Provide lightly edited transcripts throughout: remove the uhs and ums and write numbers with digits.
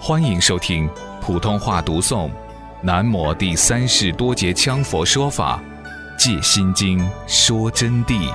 欢迎收听普通话读诵南摩第三世多杰羌佛说法借心经说真谛。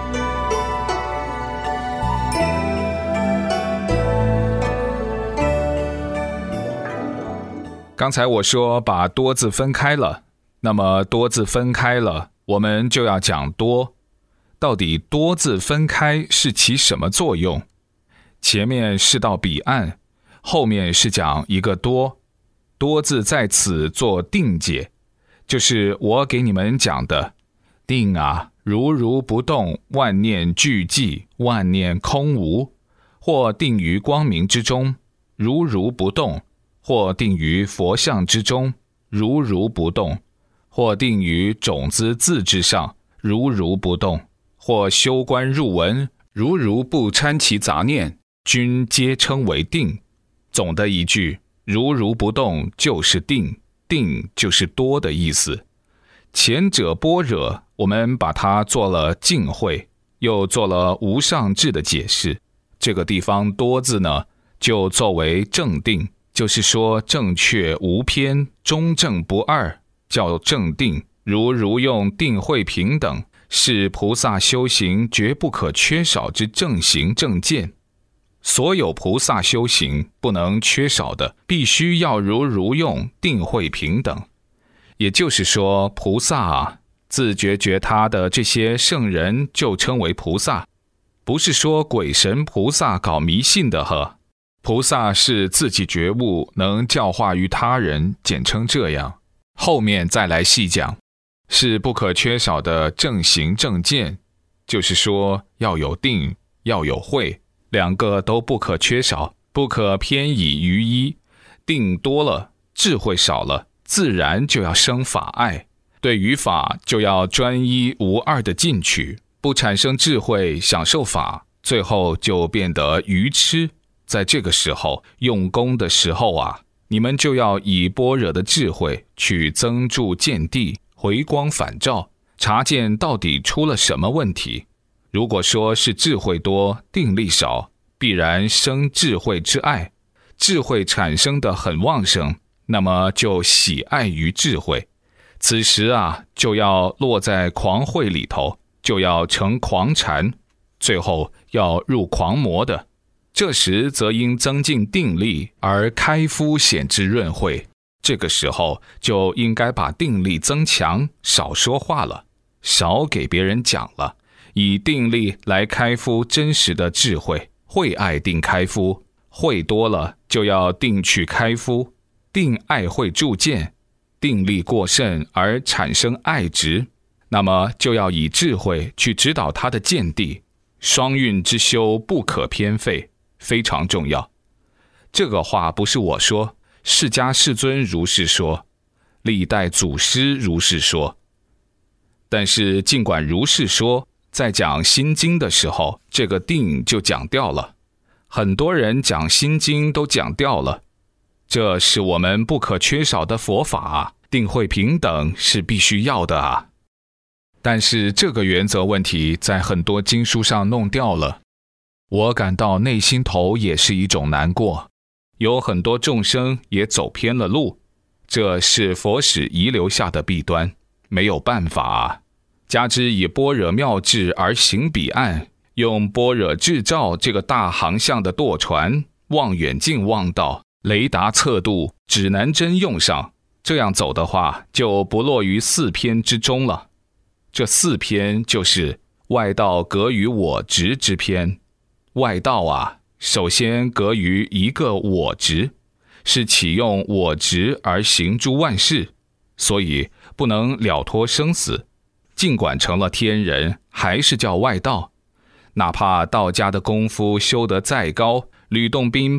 刚才我说把多字分开了，那么多字分开了，我们就要讲多。到底多字分开是起什么作用？前面是到彼岸，后面是讲一个多，多字在此做定解，就是我给你们讲的定啊，如不动，万念俱寂，万念空无，或定于光明之中，如不动，或定于佛像之中，如不动，或定于种子字之上，如不动，或修观入文，如不掺其杂念，均皆称为定。总的一句，如不动就是定，定就是多的意思。前者般若，我们把它做了净慧，又做了无上智的解释。这个地方多字呢，就作为正定，就是说正确无偏，中正不二，叫正定。如用定慧平等，是菩萨修行绝不可缺少之正行正见。所有菩萨修行不能缺少的，必须要如用定慧平等。也就是说，菩萨啊，自觉他的这些圣人就称为菩萨，不是说鬼神菩萨搞迷信的呵。菩萨是自己觉悟，能教化于他人，简称这样。后面再来细讲，是不可缺少的正行正见，就是说要有定，要有慧，两个都不可缺少，不可偏倚于一。定多了，智慧少了，自然就要生法爱，对于法就要专一无二的进取，不产生智慧享受法，最后就变得愚痴。在这个时候用功的时候啊，你们就要以般若的智慧去增筑见地，回光返照，查见到底出了什么问题。如果说是智慧多，定力少，必然生智慧之爱，智慧产生的很旺盛，那么就喜爱于智慧。此时啊，就要落在狂慧里头，就要成狂禅，最后要入狂魔的。这时则应增进定力，而开敷显之润慧。这个时候就应该把定力增强，少说话了，少给别人讲了，以定力来开敷真实的智慧。慧爱定开敷，慧多了就要定去开敷，定爱慧铸见，定力过甚而产生爱执，那么就要以智慧去指导他的见地。双运之修不可偏废，非常重要。这个话不是我说，释迦世尊如是说，历代祖师如是说。但是尽管如是说，在讲心经的时候，这个定就讲掉了。很多人讲心经都讲掉了，这是我们不可缺少的佛法啊，定慧平等是必须要的啊。但是这个原则问题在很多经书上弄掉了，我感到内心头也是一种难过。有很多众生也走偏了路，这是佛史遗留下的弊端，没有办法啊。加之以般若妙智而行彼岸，用般若智照这个大航向的舵船，望远镜望到，雷达测度，指南针用上，这样走的话，就不落于四偏之中了。这四偏就是外道隔于我执之偏。外道啊，首先隔于一个我执，是启用我执而行诸万事，所以不能了脱生死。尽管成了天人，还是叫外道。哪怕道家的功夫修得再高，吕洞宾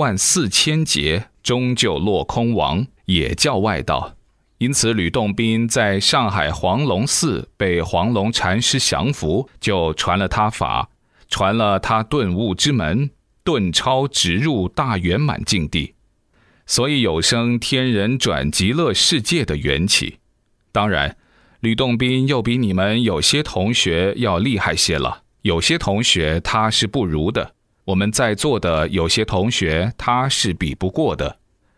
84000劫，终究落空亡，也叫外道。因此吕洞宾在上海黄龙寺被黄龙禅师降服，就传了他法，传了他顿悟之门，顿超直入大圆满境地，所以有生天人转极乐世界的缘起。当然吕洞宾又比你们有些同学要厉害些了，有些同学他是不如的，我们在座的有些同学他是比不过的，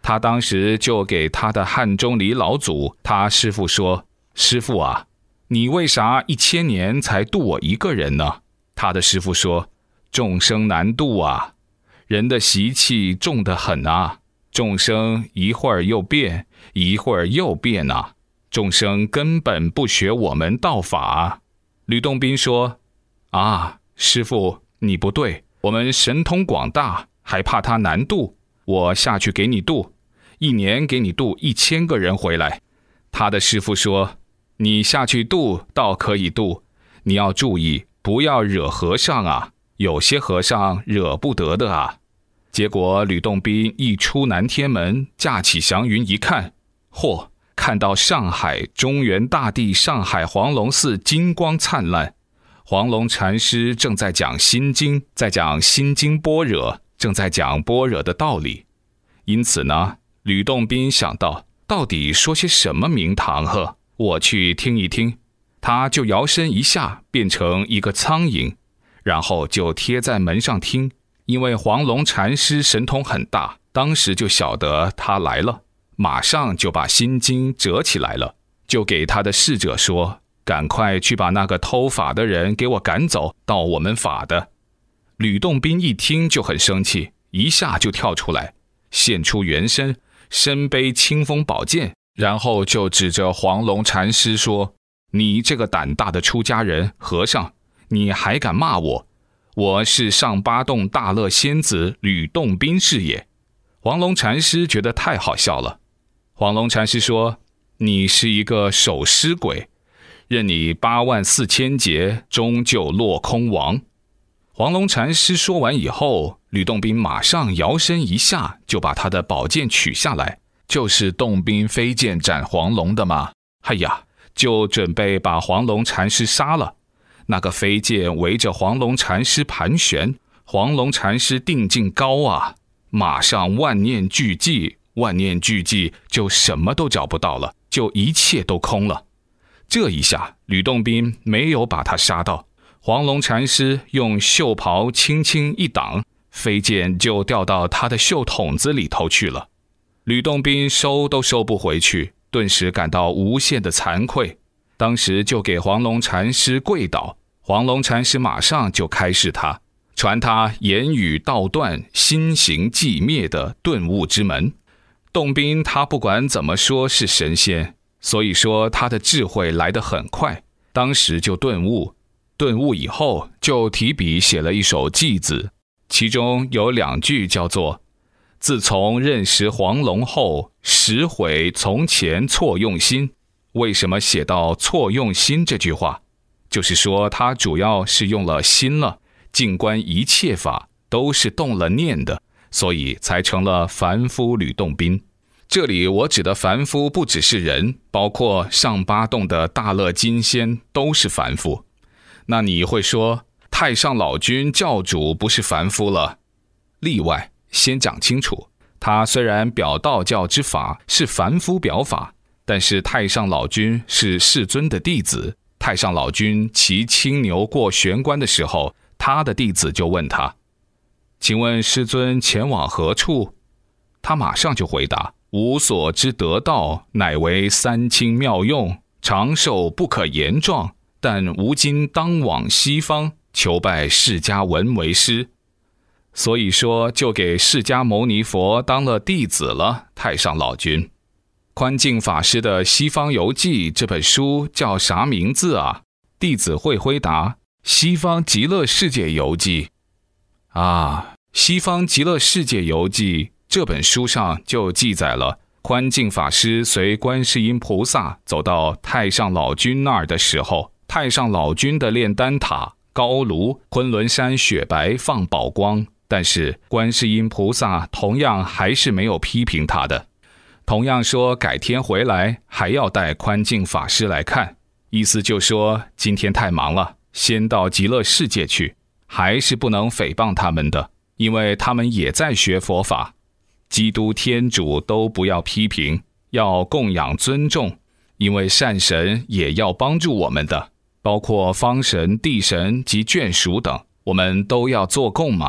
他当时就给他的汉钟离老祖他师父说：师父啊，你为啥1000年才渡我一个人呢？他的师父说：众生难渡啊，人的习气重得很啊，众生一会儿又变，一会儿又变啊，众生根本不学我们道法啊。吕洞宾说：啊，师父你不对，我们神通广大，还怕他难渡，我下去给你渡，1年给你渡1000个人回来。他的师父说：你下去渡倒可以渡，你要注意不要惹和尚啊，有些和尚惹不得的啊。结果吕洞宾一出南天门，架起祥云一看，嚯，看到上海中原大地上海黄龙寺金光灿烂，黄龙禅师正在讲心经，在讲心经般若，正在讲般若的道理。因此呢，吕洞宾想到到底说些什么名堂呵，我去听一听。他就摇身一下变成一个苍蝇，然后就贴在门上听。因为黄龙禅师神通很大，当时就晓得他来了，马上就把心经折起来了，就给他的侍者说：赶快去把那个偷法的人给我赶走，到我们法的。吕洞宾一听就很生气，一下就跳出来，现出原身，身背清风宝剑，然后就指着黄龙禅师说：你这个胆大的出家人和尚，你还敢骂我？我是上八洞大乐仙子吕洞宾是也。黄龙禅师觉得太好笑了。黄龙禅师说：你是一个守尸鬼，任你84000劫，终究落空亡。黄龙禅师说完以后，吕洞宾马上摇身一下就把他的宝剑取下来，就是洞宾飞剑斩黄龙的嘛。哎呀，就准备把黄龙禅师杀了。那个飞剑围着黄龙禅师盘旋，黄龙禅师定境高啊，马上万念俱寂，万念俱寂就什么都找不到了，就一切都空了。这一下吕洞宾没有把他杀到，黄龙禅师用袖袍轻轻一挡，飞剑就掉到他的袖筒子里头去了。吕洞宾收都收不回去，顿时感到无限的惭愧，当时就给黄龙禅师跪倒。黄龙禅师马上就开示他，传他言语道断，心行寂灭的顿悟之门。洞宾他不管怎么说是神仙，所以说他的智慧来得很快，当时就顿悟。顿悟以后就提笔写了一首偈子，其中有2句叫做：自从认识黄龙后，实悔从前错用心。为什么写到错用心这句话？就是说他主要是用了心了，静观一切法都是动了念的，所以才成了凡夫吕洞宾。这里我指的凡夫不只是人，包括上八洞的大乐金仙都是凡夫。那你会说太上老君教主不是凡夫了？例外，先讲清楚，他虽然表道教之法是凡夫表法，但是太上老君是世尊的弟子。太上老君骑青牛过玄关的时候，他的弟子就问他：请问师尊前往何处？他马上就回答：吾所知得道，乃为三清妙用，长寿不可言状，但吾今当往西方，求拜释迦文为师。所以说就给释迦牟尼佛当了弟子了。太上老君宽进法师的《西方游记》这本书叫啥名字啊？弟子会回答：西方极乐世界游记。啊，西方极乐世界游记这本书上就记载了宽进法师随观世音菩萨走到太上老君那儿的时候，太上老君的炼丹塔高炉，昆仑山雪白放宝光，但是观世音菩萨同样还是没有批评他的，同样说改天回来还要带宽进法师来看，意思就说今天太忙了，先到极乐世界去，还是不能诽谤他们的，因为他们也在学佛法。基督天主都不要批评，要供养尊重，因为善神也要帮助我们的，包括方神、地神及眷属等，我们都要做供嘛。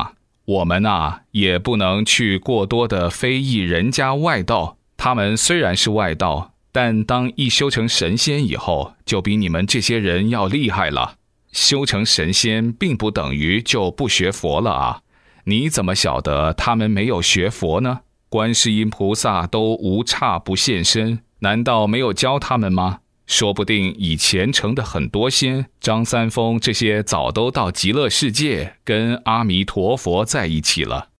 我们也不能去过多的非议人家外道，他们虽然是外道，但当一修成神仙以后，就比你们这些人要厉害了。修成神仙并不等于就不学佛了你怎么晓得他们没有学佛呢？观世音菩萨都无刹不现身，难道没有教他们吗？说不定以前成的很多仙，张三丰这些早都到极乐世界跟阿弥陀佛在一起了。